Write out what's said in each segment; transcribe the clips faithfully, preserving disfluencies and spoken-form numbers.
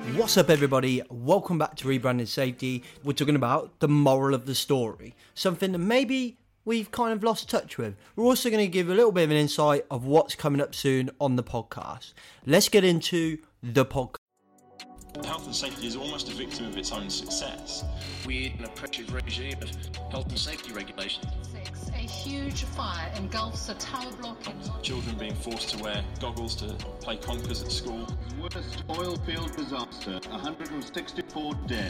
What's up, everybody? Welcome back to Rebranding Safety. We're talking about the moral of the story, something that maybe we've kind of lost touch with. We're also going to give a little bit of an insight of what's coming up soon on the podcast. Let's get into the podcast. Health and safety is almost a victim of its own success. We're in an oppressive regime of health and safety regulations. Six, a huge fire engulfs a tower block in... Children being forced to wear goggles to play conkers at school. Worst oil field disaster, one hundred sixty-four dead.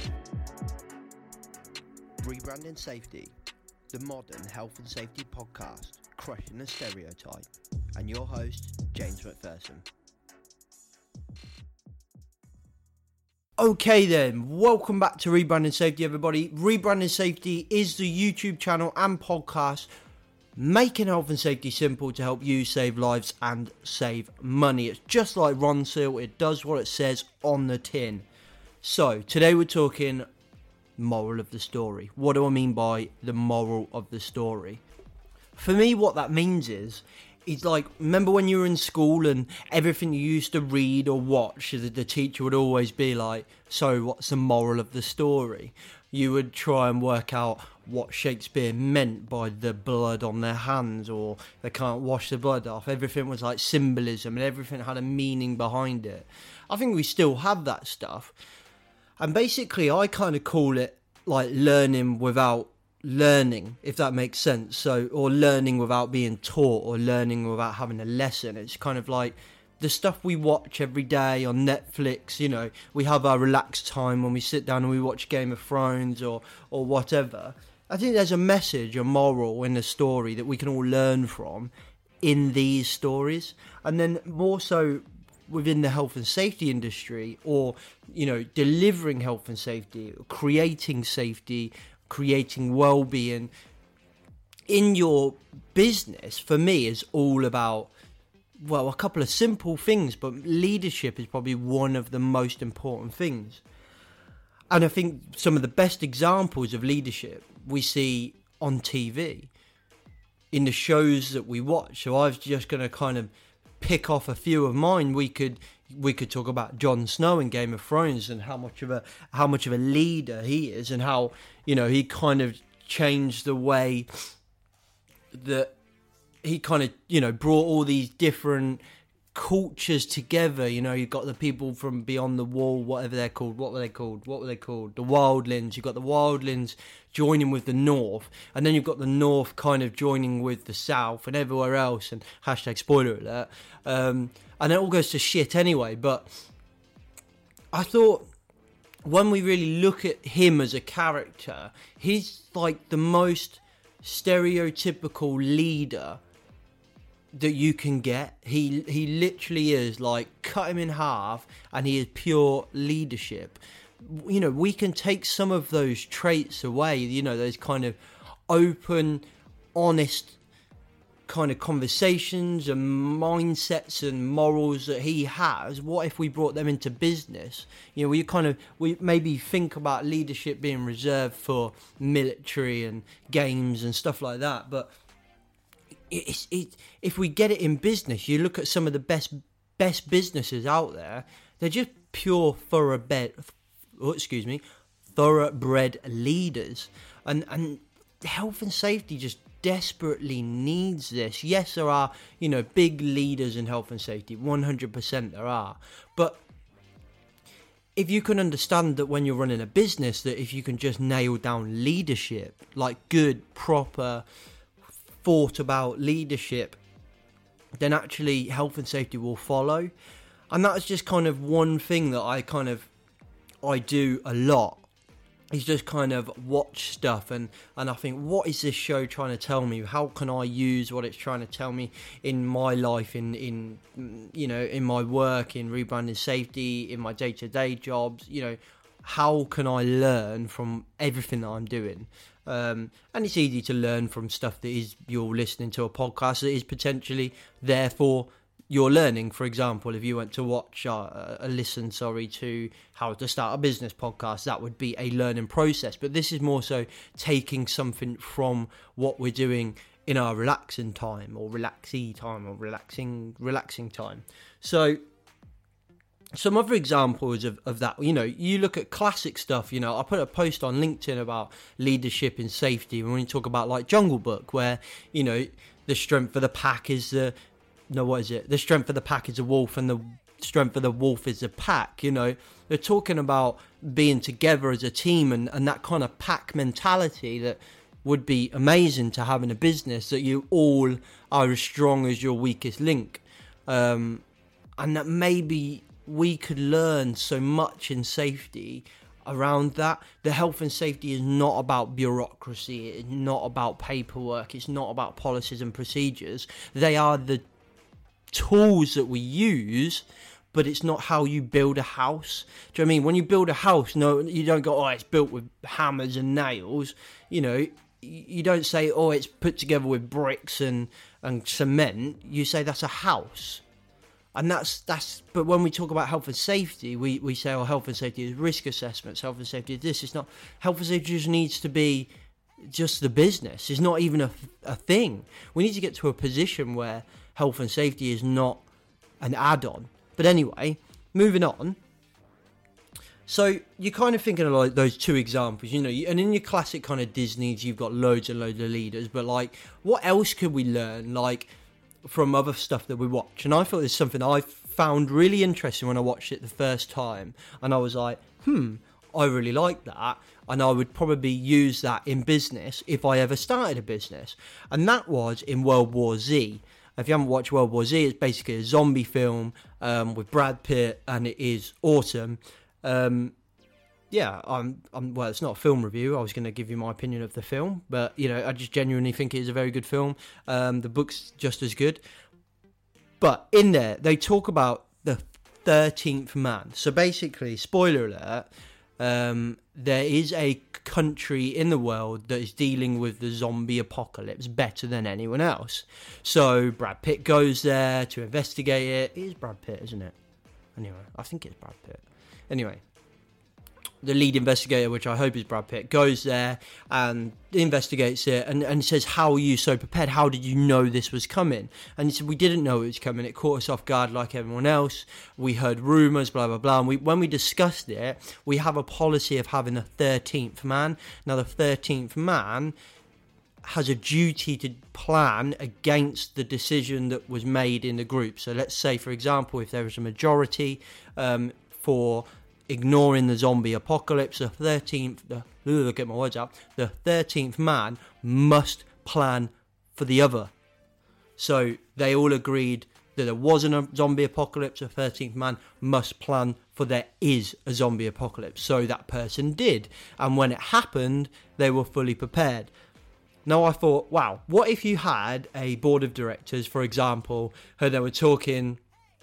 Rebranding Safety, the modern health and safety podcast, crushing the stereotype. And your host, James McPherson. Okay then, welcome back to Rebranding Safety, everybody. Rebranding Safety is the YouTube channel and podcast making health and safety simple to help you save lives and save money. It's just like Ron Seal, it does what it says on the tin. So, today we're talking moral of the story. What do I mean by the moral of the story? For me, what that means is, it's like, remember when you were in school and everything you used to read or watch, the, the teacher would always be like, so what's the moral of the story? You would try and work out what Shakespeare meant by the blood on their hands, or they can't wash the blood off. Everything was like symbolism and everything had a meaning behind it. I think we still have that stuff. And basically I kind of call it like learning without learning, if that makes sense. So, or learning without being taught, or learning without having a lesson. It's kind of like the stuff we watch every day on Netflix. You know, we have our relaxed time when we sit down and we watch Game of Thrones or or whatever. I think there's a message, a moral in the story that we can all learn from in these stories. And then more so within the health and safety industry, or, you know, delivering health and safety, creating safety, creating well-being in your business, for me, is all about, well, a couple of simple things, but leadership is probably one of the most important things. And I think some of the best examples of leadership we see on T V, in the shows that we watch. So I was just going to kind of pick off a few of mine. We could we could talk about Jon Snow in Game of Thrones, and how much of a how much of a leader he is, and how, you know, he kind of changed the way that he kind of, you know, brought all these different cultures together. You know, you've got the people from beyond the wall, whatever they're called. What were they called? What were they called? The Wildlings. You've got the Wildlings joining with the North, and then you've got the North kind of joining with the South and everywhere else, and hashtag spoiler alert. Um, and it all goes to shit anyway, but I thought when we really look at him as a character, he's like the most stereotypical leader that you can get. He he literally is like, cut him in half and he is pure leadership. You know, we can take some of those traits away, you know, those kind of open, honest kind of conversations and mindsets and morals that he has. What if we brought them into business? You know, we kind of, we maybe think about leadership being reserved for military and games and stuff like that, but It's, it, if we get it in business, you look at some of the best best businesses out there, they're just pure thoroughbred, oh, excuse me, thoroughbred leaders. And, and health and safety just desperately needs this. Yes, there are, you know, big leaders in health and safety, one hundred percent there are. But if you can understand that when you're running a business, that if you can just nail down leadership, like good, proper, thought about leadership, then actually health and safety will follow. And that's just kind of one thing that I kind of I do a lot, is just kind of watch stuff and and I think, what is this show trying to tell me? How can I use what it's trying to tell me in my life, in in you know, in my work, in rebranding safety, in my day-to-day jobs? You know, how can I learn from everything that I'm doing? Um, and it's easy to learn from stuff that is, you're listening to a podcast that is potentially therefore you're learning. For example, if you went to watch uh, a listen, sorry, to How to Start a Business podcast, that would be a learning process. But this is more so taking something from what we're doing in our relaxing time, or relaxee time, or relaxing relaxing time. So some other examples of, of that, you know, you look at classic stuff, you know, I put a post on LinkedIn about leadership and safety when we talk about like Jungle Book, where, you know, the strength of the pack is the, no, what is it? The strength of the pack is a wolf and the strength of the wolf is a pack, you know. They're talking about being together as a team and, and that kind of pack mentality that would be amazing to have in a business, that you all are as strong as your weakest link. Um, and that maybe we could learn so much in safety around that. The health and safety is not about bureaucracy, it's not about paperwork, it's not about policies and procedures. They are the tools that we use, but it's not how you build a house. Do you know what I mean? When you build a house, no, you don't go, oh, it's built with hammers and nails. You know, you don't say, oh, it's put together with bricks and, and cement. You say that's a house. And that's, that's, but when we talk about health and safety, we, we say, oh, health and safety is risk assessments, health and safety is this. It's not, health and safety just needs to be just the business. It's not even a, a thing. We need to get to a position where health and safety is not an add-on. But anyway, moving on. So you're kind of thinking of like those two examples, you know, and in your classic kind of Disney's, you've got loads and loads of leaders, but like, what else could we learn, like, from other stuff that we watch? And I thought it's something I found really interesting when I watched it the first time, and I was like, hmm, I really like that, and I would probably use that in business if I ever started a business. And that was in World War Z. If you haven't watched World War Z, it's basically a zombie film um, with Brad Pitt, and it is awesome. Um, yeah, I'm, I'm. Well, it's not a film review. I was going to give you my opinion of the film, but you know, I just genuinely think it is a very good film. Um, the book's just as good. But in there, they talk about the thirteenth man. So basically, spoiler alert, um, there is a country in the world that is dealing with the zombie apocalypse better than anyone else. So Brad Pitt goes there to investigate it. It is Brad Pitt, isn't it? Anyway, I think it's Brad Pitt. Anyway, the lead investigator, which I hope is Brad Pitt, goes there and investigates it and, and says, how are you so prepared? How did you know this was coming? And he said, we didn't know it was coming. It caught us off guard like everyone else. We heard rumours, blah, blah, blah. And we, when we discussed it, we have a policy of having a thirteenth man. Now, the thirteenth man has a duty to plan against the decision that was made in the group. So let's say, for example, if there was a majority um, for ignoring the zombie apocalypse, the thirteenth, the, look at my words out, the thirteenth man must plan for the other. So they all agreed that there wasn't a zombie apocalypse, the thirteenth man must plan for there is a zombie apocalypse. So that person did. And when it happened, they were fully prepared. Now I thought, wow, what if you had a board of directors, for example, who they were talking,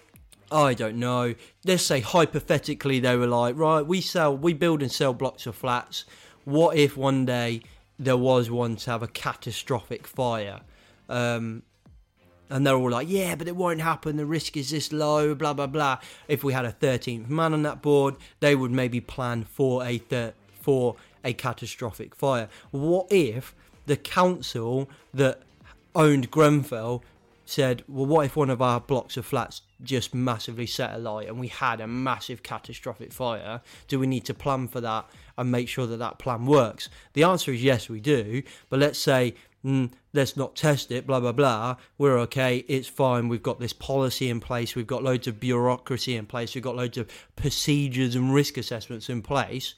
I don't know, let's say hypothetically they were like, right, we sell, we build and sell blocks of flats. What if one day there was one to have a catastrophic fire? Um, and they're all like, yeah, but it won't happen, the risk is this low, blah, blah, blah. If we had a thirteenth man on that board, they would maybe plan for a thir- for a catastrophic fire. What if the council that owned Grenfell said, well, what if one of our blocks of flats just massively set alight and we had a massive catastrophic fire? Do we need to plan for that and make sure that that plan works? The answer is yes, we do. But let's say, mm, let's not test it, blah, blah, blah. We're okay. It's fine. We've got this policy in place. We've got loads of bureaucracy in place. We've got loads of procedures and risk assessments in place.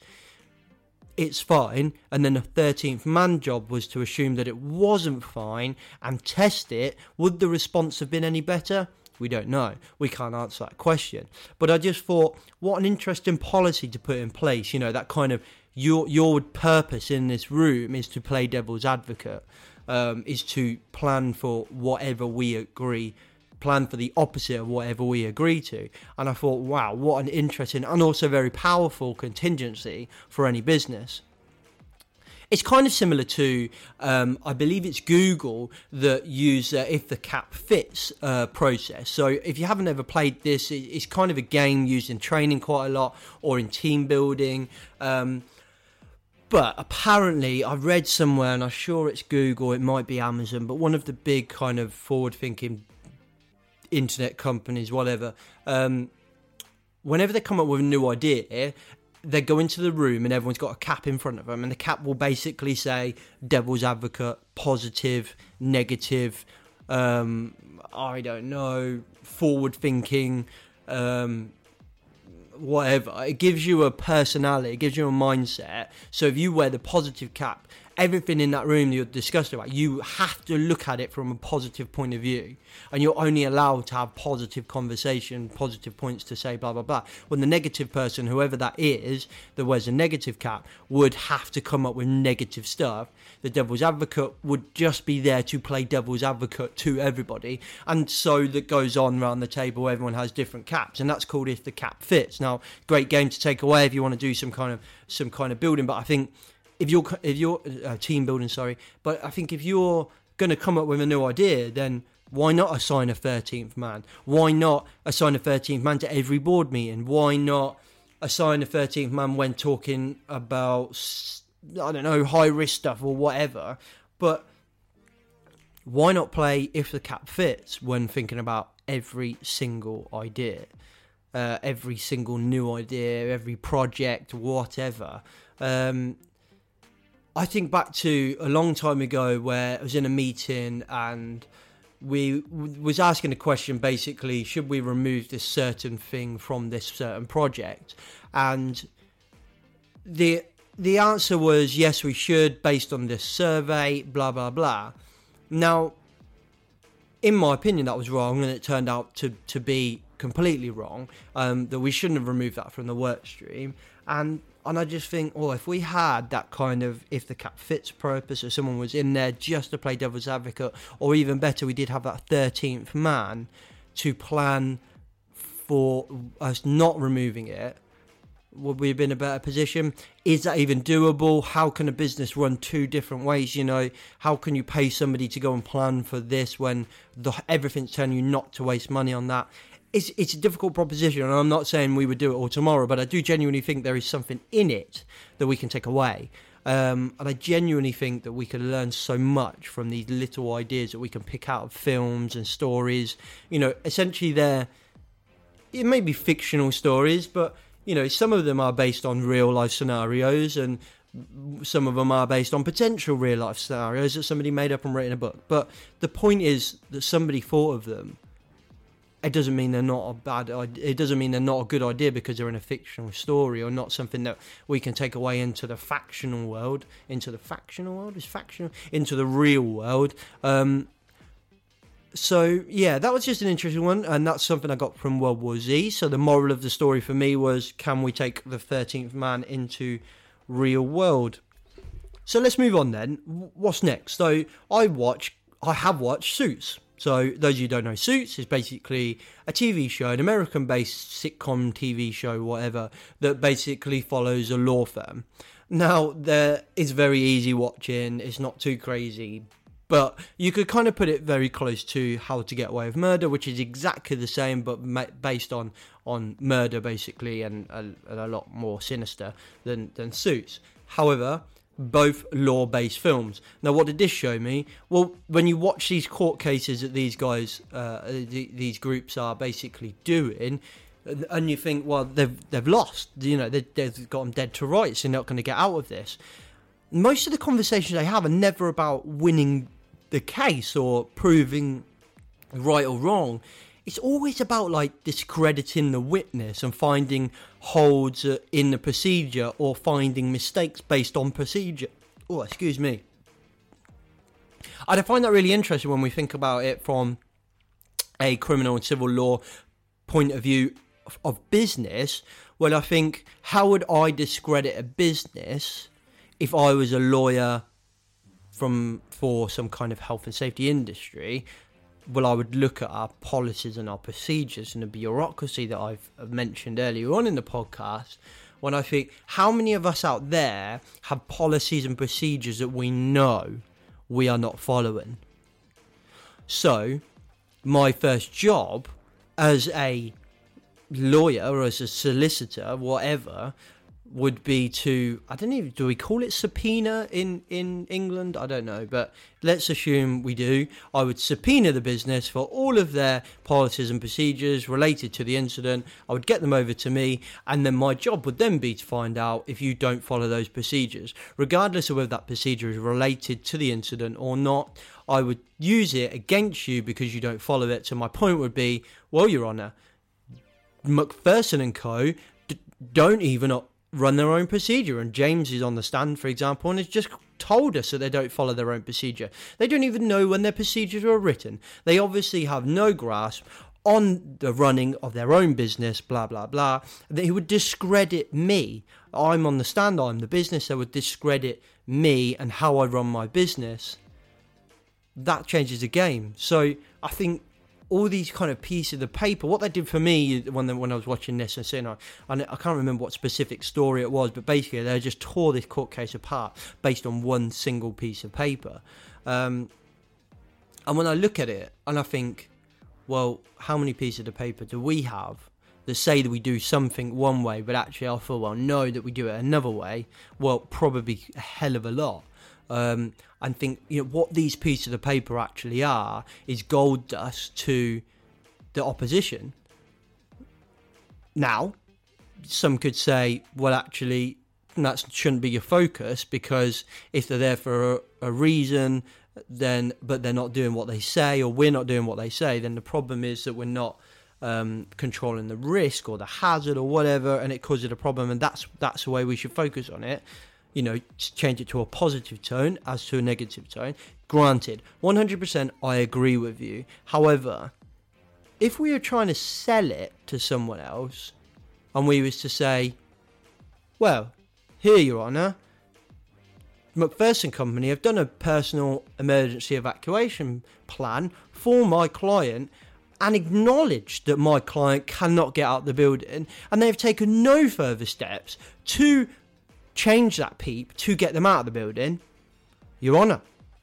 It's fine. And then the thirteenth man job was to assume that it wasn't fine and test it. Would the response have been any better? We don't know. We can't answer that question. But I just thought, what an interesting policy to put in place. You know, that kind of your your purpose in this room is to play devil's advocate, um, is to plan for whatever we agree, plan for the opposite of whatever we agree to. And I thought, wow, what an interesting and also very powerful contingency for any business. It's kind of similar to, um, I believe it's Google that use uh, If the Cap Fits uh, process. So if you haven't ever played this, it's kind of a game used in training quite a lot or in team building. Um, but apparently I've read somewhere, and I'm sure it's Google, it might be Amazon, but one of the big kind of forward-thinking internet companies, whatever, um, whenever they come up with a new idea, they go into the room and everyone's got a cap in front of them, and the cap will basically say devil's advocate, positive, negative, um, I don't know, forward thinking, um, whatever. It gives you a personality, it gives you a mindset. So if you wear the positive cap, everything in that room you're discussing about, you have to look at it from a positive point of view, and you're only allowed to have positive conversation, positive points to say, blah blah blah. When the negative person, whoever that is, that wears a negative cap, would have to come up with negative stuff. The devil's advocate would just be there to play devil's advocate to everybody, and so that goes on around the table. Everyone has different caps, and that's called If the Cap Fits. Now, great game to take away if you want to do some kind of some kind of building, but I think if you're if you're uh, team building, sorry, but I think if you're going to come up with a new idea, then why not assign a thirteenth man? Why not assign a thirteenth man to every board meeting? Why not assign a thirteenth man when talking about, I don't know, high risk stuff or whatever? But why not play If the Cap Fits when thinking about every single idea, uh, every single new idea, every project, whatever? Um, I think back to a long time ago where I was in a meeting and we w- was asking a question, basically, should we remove this certain thing from this certain project? And the the answer was yes, we should, based on this survey, blah, blah, blah. Now, in my opinion, that was wrong, and it turned out to, to be completely wrong, um, that we shouldn't have removed that from the work stream. And And I just think, oh, if we had that kind of If the Cap Fits purpose, or someone was in there just to play devil's advocate, or even better, we did have that thirteenth man to plan for us not removing it, would we have been in a better position? Is that even doable? How can a business run two different ways? You know, how can you pay somebody to go and plan for this when the, everything's telling you not to waste money on that? It's, it's a difficult proposition, and I'm not saying we would do it all tomorrow, but I do genuinely think there is something in it that we can take away. Um, and I genuinely think that we can learn so much from these little ideas that we can pick out of films and stories. You know, essentially they're, it may be fictional stories, but, you know, some of them are based on real life scenarios, and some of them are based on potential real life scenarios that somebody made up and written a book. But the point is that somebody thought of them. It doesn't mean they're not a bad idea. It doesn't mean they're not a good idea because they're in a fictional story, or not something that we can take away into the factional world, into the factional world is factional, into the real world. Um, so yeah, that was just an interesting one, and that's something I got from World War Z. So the moral of the story for me was, can we take the thirteenth man into real world? So let's move on then. What's next? So I watch, I have watched Suits. So those of you who don't know, Suits is basically a T V show, an American-based sitcom T V show, whatever, that basically follows a law firm. Now, there it's very easy watching, it's not too crazy, but you could kind of put it very close to How to Get Away with Murder, which is exactly the same, but ma- based on, on murder, basically, and a, and a lot more sinister than, than Suits. However, both law-based films. Now, what did this show me? Well, when you watch these court cases that these guys, uh, the, these groups are basically doing, and you think, well, they've they've lost. You know, they, they've got them dead to rights. They're not going to get out of this. Most of the conversations they have are never about winning the case or proving right or wrong. It's always about, like, discrediting the witness and finding holds in the procedure, or finding mistakes based on procedure. Oh, excuse me. I find that really interesting when we think about it from a criminal and civil law point of view of, of business. Well, I think, how would I discredit a business if I was a lawyer from for some kind of health and safety industry? Well, I would look at our policies and our procedures and the bureaucracy that I've mentioned earlier on in the podcast, when I think, how many of us out there have policies and procedures that we know we are not following? So, my first job as a lawyer or as a solicitor, whatever, would be to, I don't even, do we call it subpoena in, in England? I don't know, but let's assume we do. I would subpoena the business for all of their policies and procedures related to the incident. I would get them over to me, and then my job would then be to find out if you don't follow those procedures. Regardless of whether that procedure is related to the incident or not, I would use it against you because you don't follow it. So my point would be, well, Your Honour, Macpherson and Co. D- don't even run their own procedure, and James is on the stand, for example, and has just told us that they don't follow their own procedure. They don't even know when their procedures were written. They obviously have no grasp on the running of their own business, blah blah blah. They would discredit me. I'm on the stand, I'm the business. They would discredit me and how I run my business. That changes the game. So I think all these kind of pieces of paper, what they did for me when when I was watching this and saying, I, I can't remember what specific story it was, but basically they just tore this court case apart based on one single piece of paper. Um, and when I look at it and I think, well, how many pieces of paper do we have that say that we do something one way, but actually I feel well know that we do it another way? Well, probably a hell of a lot. Um, and think, you know, what these pieces of paper actually are is gold dust to the opposition. Now, some could say, well, actually, that shouldn't be your focus, because if they're there for a, a reason, then but they're not doing what they say, or we're not doing what they say, then the problem is that we're not um, controlling the risk or the hazard or whatever, and it causes a problem, and that's that's the way we should focus on it. You know, change it to a positive tone as to a negative tone. Granted, one hundred percent I agree with you. However, if we are trying to sell it to someone else, and we was to say, well, here, Your Honour, Macpherson Company have done a personal emergency evacuation plan for my client and acknowledged that my client cannot get out of the building, and they've taken no further steps to change that peep to get them out of the building. Your Honour,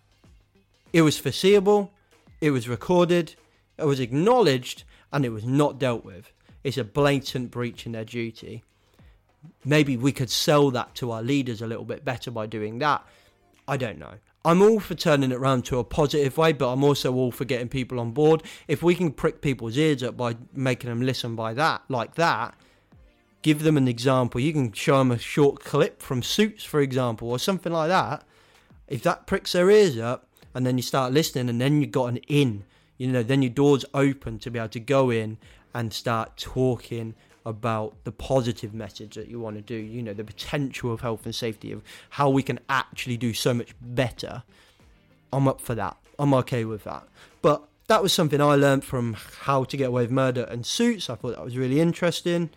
it was foreseeable, it was recorded, it was acknowledged, and it was not dealt with. It's a blatant breach in their duty. Maybe we could sell that to our leaders a little bit better by doing that. I don't know. I'm all for turning it around to a positive way, but I'm also all for getting people on board. If we can prick people's ears up by making them listen by that, like that, give them an example. You can show them a short clip from Suits, for example, or something like that. If that pricks their ears up, and then you start listening, and then you've got an in, you know, then your door's open to be able to go in and start talking about the positive message that you want to do, you know, the potential of health and safety, of how we can actually do so much better. I'm up for that. I'm okay with that. But that was something I learned from How to Get Away with Murder and Suits. I thought that was really interesting.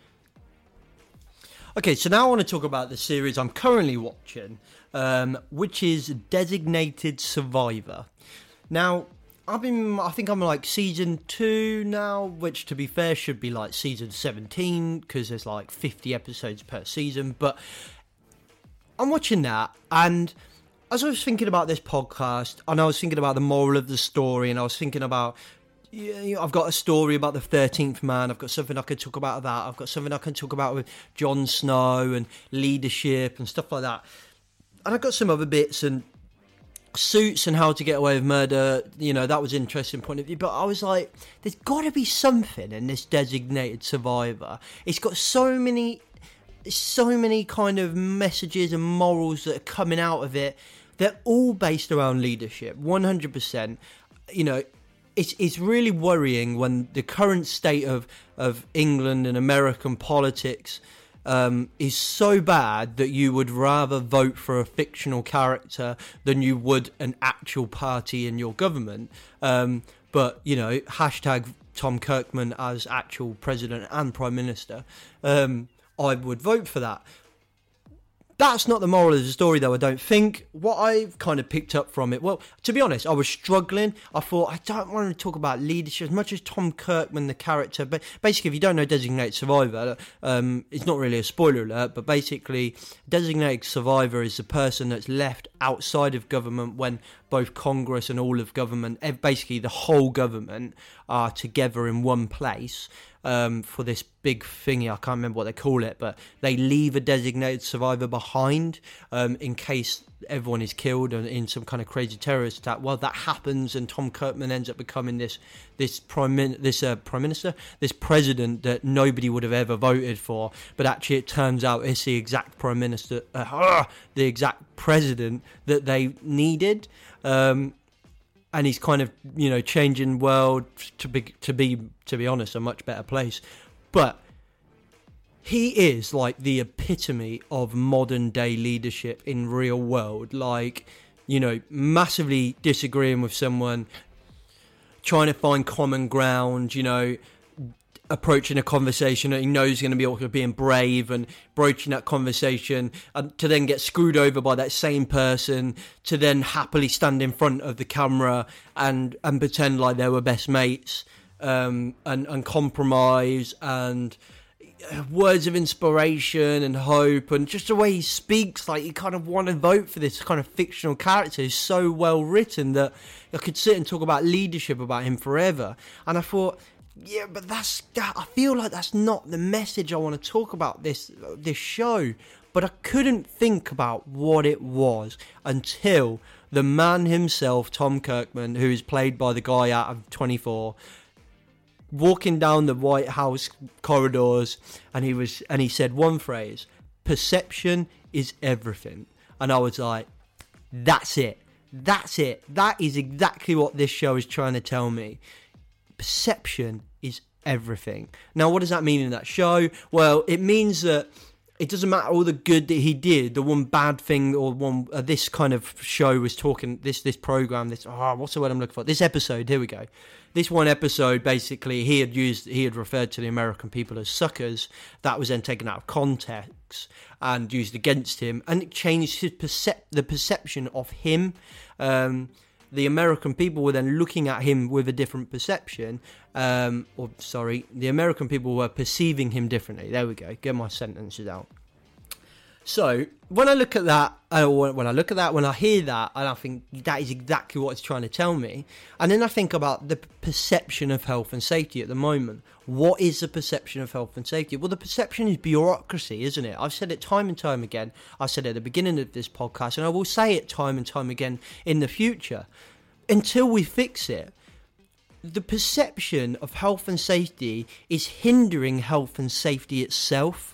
Okay, so now I want to talk about the series I'm currently watching, um, which is Designated Survivor. Now, I've been, I think I'm like season two now, which to be fair should be like season seventeen, because there's like fifty episodes per season, but I'm watching that, and as I was thinking about this podcast, and I was thinking about the moral of the story, and I was thinking about, you know, I've got a story about the thirteenth man, I've got something I can talk about that, I've got something I can talk about with Jon Snow and leadership and stuff like that, and I've got some other bits, and Suits and How to Get Away with Murder, you know, that was an interesting point of view, but I was like, there's got to be something in this Designated Survivor. It's got so many, so many kind of messages and morals that are coming out of it. They're all based around leadership, one hundred percent. You know, it's it's really worrying when the current state of, of England and American politics Um, is so bad that you would rather vote for a fictional character than you would an actual party in your government. Um, but, you know, hashtag Tom Kirkman as actual president and prime minister. Um, I would vote for that. That's not the moral of the story, though, I don't think. What I've kind of picked up from it, well, to be honest, I was struggling. I thought, I don't want to talk about leadership as much as Tom Kirkman, the character. But basically, if you don't know Designated Survivor, um, it's not really a spoiler alert, but basically, Designated Survivor is the person that's left outside of government when both Congress and all of government, basically the whole government, are together in one place um, for this big thingy. I can't remember what they call it, but they leave a designated survivor behind um, in case everyone is killed in some kind of crazy terrorist attack. Well, that happens, and Tom Kirkman ends up becoming this this prime min- this uh, prime minister, this president that nobody would have ever voted for. But actually, it turns out it's the exact prime minister, uh, the exact president that they needed. Um, and he's kind of, you know, changing the world to be to be to be honest, a much better place. But he is like the epitome of modern day leadership in real world. Like, you know, massively disagreeing with someone, trying to find common ground, you know, approaching a conversation that he knows is going to be awkward, being brave and broaching that conversation, and to then get screwed over by that same person, to then happily stand in front of the camera and, and pretend like they were best mates, um, and, and compromise, and words of inspiration and hope, and just the way he speaks, like you kind of want to vote for this kind of fictional character. Is so well written that I could sit and talk about leadership about him forever. And I thought, yeah, but that's that. I feel like that's not the message I want to talk about this this show. But I couldn't think about what it was until the man himself, Tom Kirkman, who is played by the guy out of twenty-four, walking down the White House corridors, and he was and he said one phrase: "Perception is everything." And I was like, that's it. That's it. That is exactly what this show is trying to tell me. Perception is everything. Now, what does that mean in that show? Well, it means that it doesn't matter all the good that he did. The one bad thing, or one uh, this kind of show was talking. This this program. This oh, what's the word I'm looking for? This episode. Here we go. This one episode, basically, he had used he had referred to the American people as suckers. That was then taken out of context and used against him, and it changed his percep- the perception of him. Um, The American people were then looking at him with a different perception, um, or sorry, the American people were perceiving him differently. There we go. Get my sentences out. So when I look at that, uh, when I look at that, when I hear that, and I think that is exactly what it's trying to tell me. And then I think about the perception of health and safety at the moment. What is the perception of health and safety? Well, the perception is bureaucracy, isn't it? I've said it time and time again. I said it at the beginning of this podcast, and I will say it time and time again in the future. Until we fix it, the perception of health and safety is hindering health and safety itself.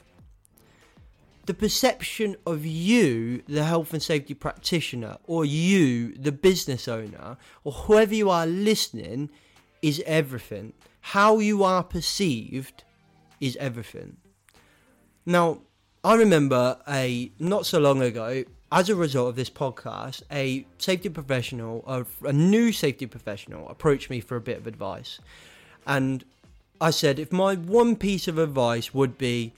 The perception of you, the health and safety practitioner, or you, the business owner, or whoever you are listening, is everything. How you are perceived is everything. Now, I remember a not so long ago, as a result of this podcast, a safety professional, a, a new safety professional, approached me for a bit of advice. And I said, if my one piece of advice would be,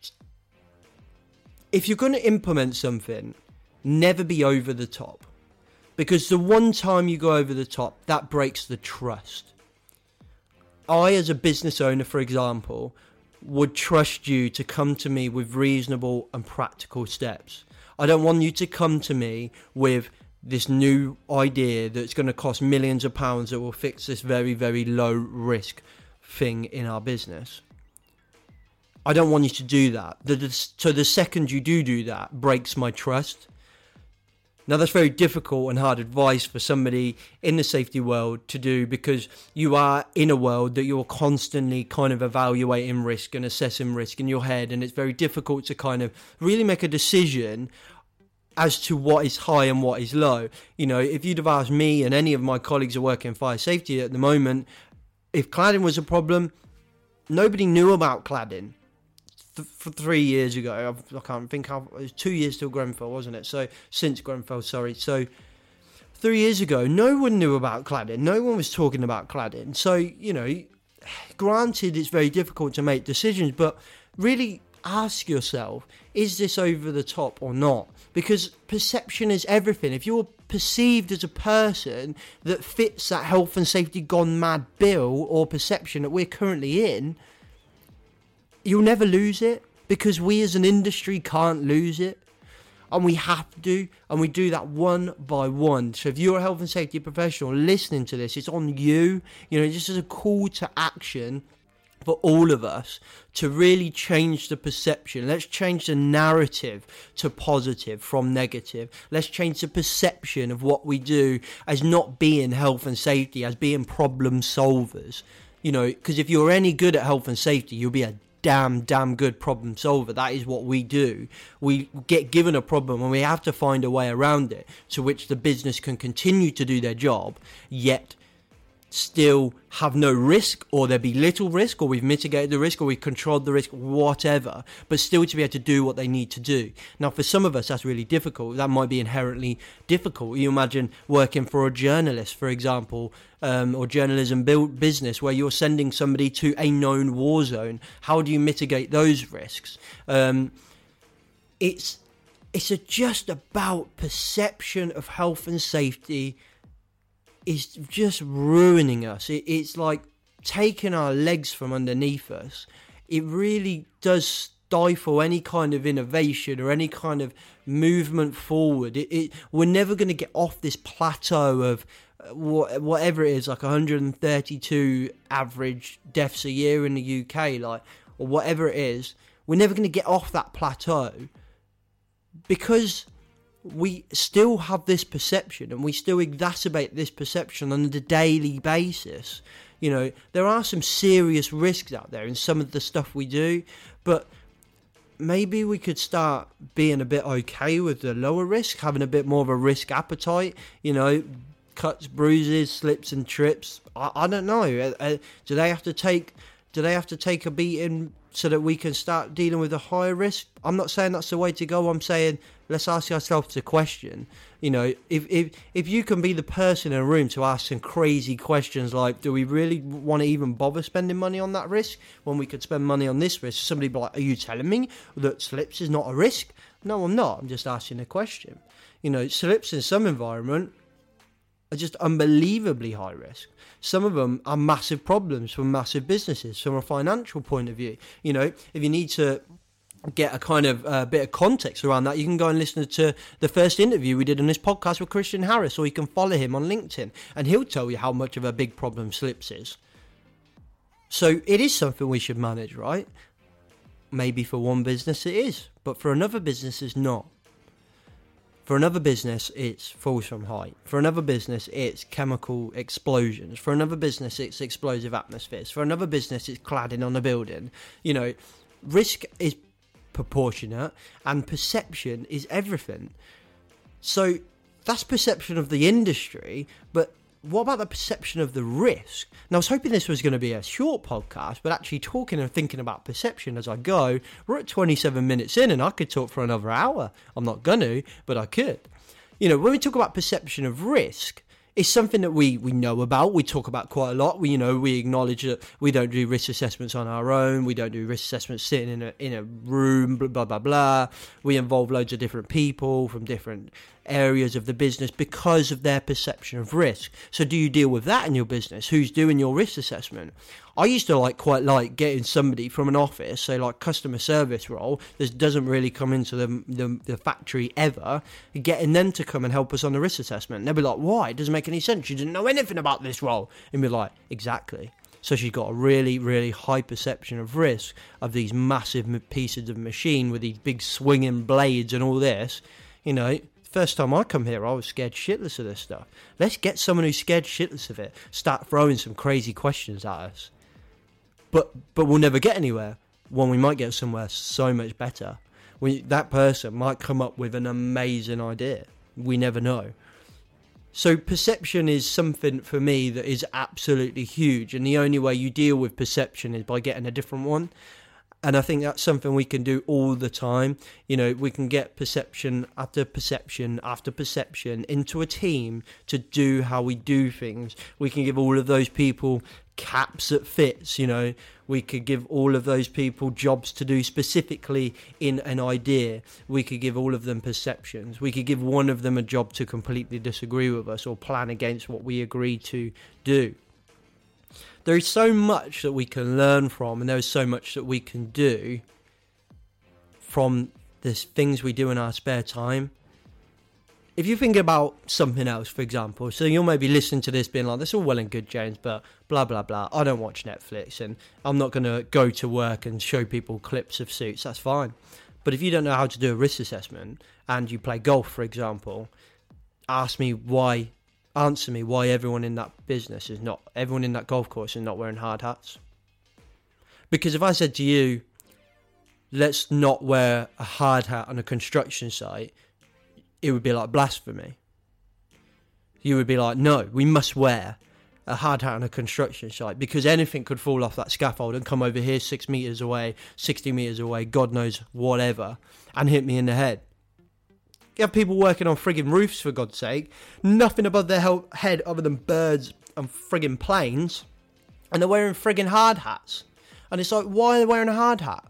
if you're going to implement something, never be over the top. Because the one time you go over the top, that breaks the trust. I, as a business owner, for example, would trust you to come to me with reasonable and practical steps. I don't want you to come to me with this new idea that's going to cost millions of pounds that will fix this very, very low risk thing in our business. I don't want you to do that. So the second you do do that, breaks my trust. Now, that's very difficult and hard advice for somebody in the safety world to do, because you are in a world that you're constantly kind of evaluating risk and assessing risk in your head, and it's very difficult to kind of really make a decision as to what is high and what is low. You know, if you'd have asked me and any of my colleagues who work in fire safety at the moment, if cladding was a problem, nobody knew about cladding. For three years ago, I can't think how, it was two years till Grenfell, wasn't it? So, since Grenfell, sorry. So, three years ago, no one knew about cladding. No one was talking about cladding. So, you know, granted, it's very difficult to make decisions, but really ask yourself, is this over the top or not? Because perception is everything. If you're perceived as a person that fits that health and safety gone mad bill or perception that we're currently in, you'll never lose it, because we as an industry can't lose it. And we have to, and we do that one by one. So if you're a health and safety professional listening to this, it's on you. You know, just as a call to action for all of us to really change the perception. Let's change the narrative to positive from negative. Let's change the perception of what we do as not being health and safety, as being problem solvers. You know, because if you're any good at health and safety, you'll be a damn, damn good problem solver. That is what we do. We get given a problem and we have to find a way around it, to which the business can continue to do their job, yet still have no risk, or there be little risk, or we've mitigated the risk, or we've controlled the risk, whatever, but still to be able to do what they need to do. Now, for some of us, that's really difficult. That might be inherently difficult. You imagine working for a journalist, for example, um, or journalism build business, where you're sending somebody to a known war zone. How do you mitigate those risks? Um, it's it's a, just about perception of health and safety is just ruining us. It, it's like taking our legs from underneath us. It really does stifle any kind of innovation or any kind of movement forward. It, it we're never going to get off this plateau of uh, what, whatever it is, like one hundred thirty-two average deaths a year in the U K, like, or whatever it is. We're never going to get off that plateau because we still have this perception, and we still exacerbate this perception on a daily basis. You know, there are some serious risks out there in some of the stuff we do, but maybe we could start being a bit okay with the lower risk, having a bit more of a risk appetite, you know, cuts, bruises, slips and trips. I, I don't know. Uh, uh, do they have to take, do they have to take a beating so that we can start dealing with a higher risk? I'm not saying that's the way to go. I'm saying let's ask ourselves the question. You know, if if if you can be the person in a room to ask some crazy questions like, do we really want to even bother spending money on that risk when we could spend money on this risk? Somebody be like, are you telling me that slips is not a risk? No, I'm not. I'm just asking a question. You know, slips in some environment are just unbelievably high risk. Some of them are massive problems for massive businesses from a financial point of view. You know, if you need to get a kind of uh, bit of context around that, you can go and listen to the first interview we did on this podcast with Christian Harris, or you can follow him on LinkedIn, and he'll tell you how much of a big problem slips is. So it is something we should manage, right? Maybe for one business it is, but for another business it's not. For another business, it's falls from height. For another business, it's chemical explosions. For another business, it's explosive atmospheres. For another business, it's cladding on a building. You know, risk is proportionate and perception is everything. So that's perception of the industry, but what about the perception of the risk? Now, I was hoping this was going to be a short podcast, but actually talking and thinking about perception as I go, we're at twenty-seven minutes in and I could talk for another hour. I'm not going to, but I could. You know, when we talk about perception of risk, it's something that we, we know about, we talk about quite a lot. We, you know, we acknowledge that we don't do risk assessments on our own, we don't do risk assessments sitting in a in a room, blah, blah, blah, blah. We involve loads of different people from different areas of the business because of their perception of risk. So do you deal with that in your business? Who's doing your risk assessment? I used to like quite like getting somebody from an office, say like customer service role, that doesn't really come into the, the the factory ever, getting them to come and help us on the risk assessment. And they'll be like, why? It doesn't make any sense. You didn't know anything about this role. And be like, exactly. So she's got a really, really high perception of risk of these massive pieces of machine with these big swinging blades and all this. You know, first time I come here, I was scared shitless of this stuff. Let's get someone who's scared shitless of it, start throwing some crazy questions at us. But but we'll never get anywhere. When we might get somewhere so much better. We, that person might come up with an amazing idea. We never know. So perception is something for me that is absolutely huge. And the only way you deal with perception is by getting a different one. And I think that's something we can do all the time. You know, we can get perception after perception after perception into a team to do how we do things. We can give all of those people caps that fits, you know. We could give all of those people jobs to do specifically in an idea. We could give all of them perceptions. We could give one of them a job to completely disagree with us or plan against what we agree to do. There is so much that we can learn from, and there is so much that we can do from there's things we do in our spare time. If you're thinking about something else, for example, so you'll maybe listen to this being like, that's all well and good, James, but blah, blah, blah. I don't watch Netflix and I'm not going to go to work and show people clips of Suits. That's fine. But if you don't know how to do a risk assessment and you play golf, for example, ask me why, answer me why everyone in that business is not, everyone in that golf course is not wearing hard hats. Because if I said to you, let's not wear a hard hat on a construction site, it would be like blasphemy. You would be like, no, we must wear a hard hat on a construction site because anything could fall off that scaffold and come over here six metres away, sixty metres away, God knows whatever, and hit me in the head. You have people working on frigging roofs, for God's sake, nothing above their he- head other than birds and frigging planes, and they're wearing frigging hard hats. And it's like, why are they wearing a hard hat?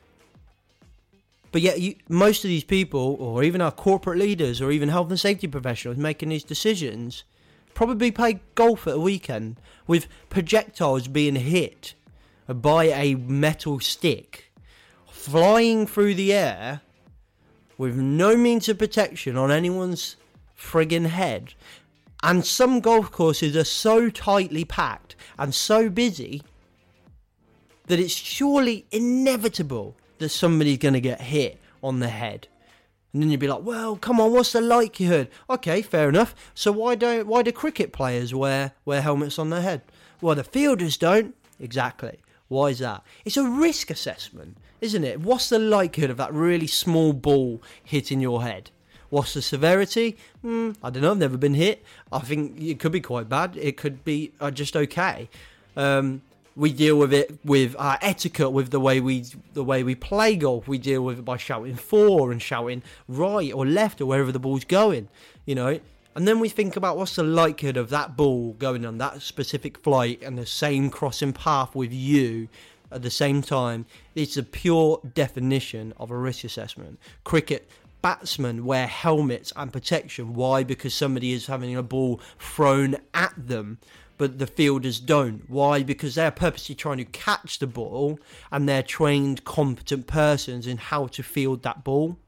But yet, you, most of these people, or even our corporate leaders, or even health and safety professionals making these decisions, probably play golf at a weekend with projectiles being hit by a metal stick, flying through the air with no means of protection on anyone's friggin' head. And some golf courses are so tightly packed and so busy that it's surely inevitable that somebody's going to get hit on the head. And then you'd be like, well, come on, what's the likelihood? Okay, fair enough. So why don't why do cricket players wear, wear helmets on their head? Well, the fielders don't. Exactly. Why is that? It's a risk assessment, isn't it? What's the likelihood of that really small ball hitting your head? What's the severity? Mm, I don't know, I've never been hit. I think it could be quite bad. It could be uh, just okay. Um... We deal with it with our etiquette, with the way we the way we play golf. We deal with it by shouting four and shouting right or left or wherever the ball's going, you know. And then we think about what's the likelihood of that ball going on that specific flight and the same crossing path with you at the same time. It's a pure definition of a risk assessment. Cricket batsmen wear helmets and protection. Why? Because somebody is having a ball thrown at them, but the fielders don't. Why? Because they're purposely trying to catch the ball and they're trained, competent persons in how to field that ball.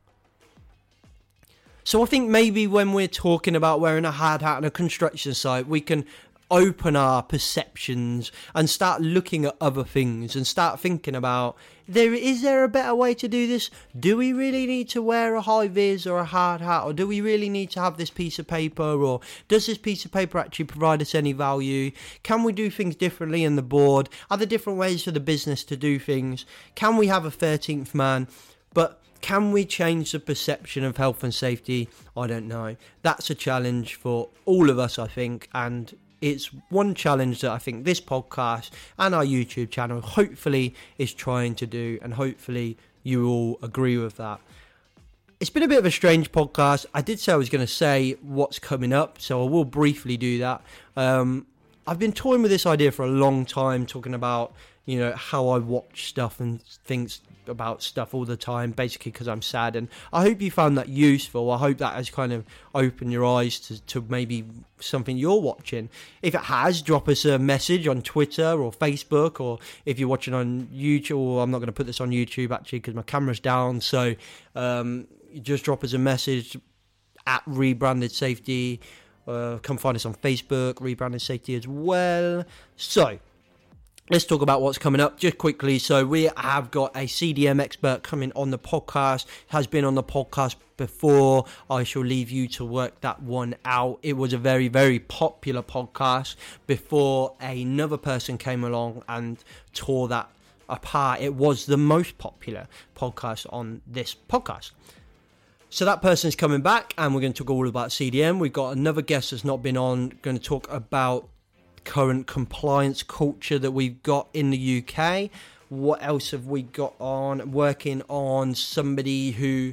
So I think maybe when we're talking about wearing a hard hat on a construction site, we can open our perceptions and start looking at other things and start thinking about, there is there a better way to do this? Do we really need to wear a high vis or a hard hat, or do we really need to have this piece of paper, or does this piece of paper actually provide us any value? Can we do things differently in the board? Are there different ways for the business to do things? Can we have a thirteenth man? But can we change the perception of health and safety? I don't know. That's a challenge for all of us, I think, and it's one challenge that I think this podcast and our YouTube channel hopefully is trying to do, and hopefully you all agree with that. It's been a bit of a strange podcast. I did say I was going to say what's coming up, so I will briefly do that. Um, I've been toying with this idea for a long time, talking about, you know, how I watch stuff and things about stuff all the time, basically because I'm sad. And I hope you found that useful. I hope that has kind of opened your eyes to, to maybe something you're watching. If it has, drop us a message on Twitter or Facebook, or if you're watching on YouTube, or I'm not going to put this on YouTube actually because my camera's down, so um, just drop us a message at Rebranded Safety. Uh, come find us on Facebook, Rebranded Safety as well. So let's talk about what's coming up just quickly. So we have got a C D M expert coming on the podcast, has been on the podcast before. I shall leave you to work that one out. It was a very, very popular podcast before another person came along and tore that apart. It was the most popular podcast on this podcast. So that person's coming back, and we're going to talk all about C D M. We've got another guest that's not been on, going to talk about current compliance culture that we've got in the U K. What else have we got on? Working on somebody who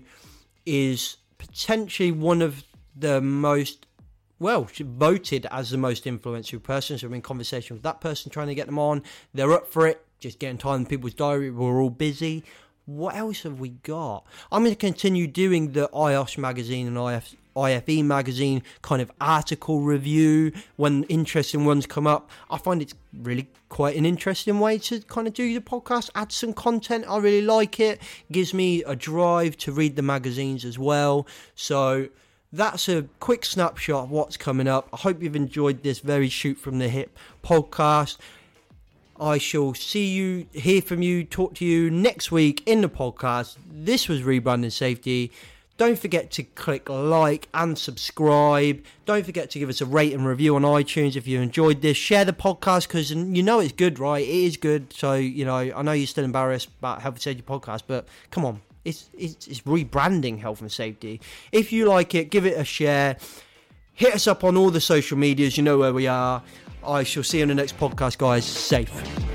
is potentially one of the most, well, voted as the most influential person. So I'm in conversation with that person, trying to get them on. They're up for it, just getting time in people's diary. We're all busy. What else have we got? I'm going to continue doing the I O S magazine and I F I F E magazine kind of article review when interesting ones come up. I find it's really quite an interesting way to kind of do the podcast, add some content. I really like it. Gives me a drive to read the magazines as well. So that's a quick snapshot of what's coming up. I hope you've enjoyed this very shoot from the hip podcast. I shall see you, hear from you, talk to you next week in the podcast. This was Rebranding Safety. Don't forget to click like and subscribe. Don't forget to give us a rate and review on iTunes if you enjoyed this. Share the podcast because you know it's good, right? It is good. So, you know, I know you're still embarrassed about Health and Safety Podcast, but come on. It's, it's, it's rebranding Health and Safety. If you like it, give it a share. Hit us up on all the social medias. You know where we are. I shall see you in the next podcast, guys. Safe.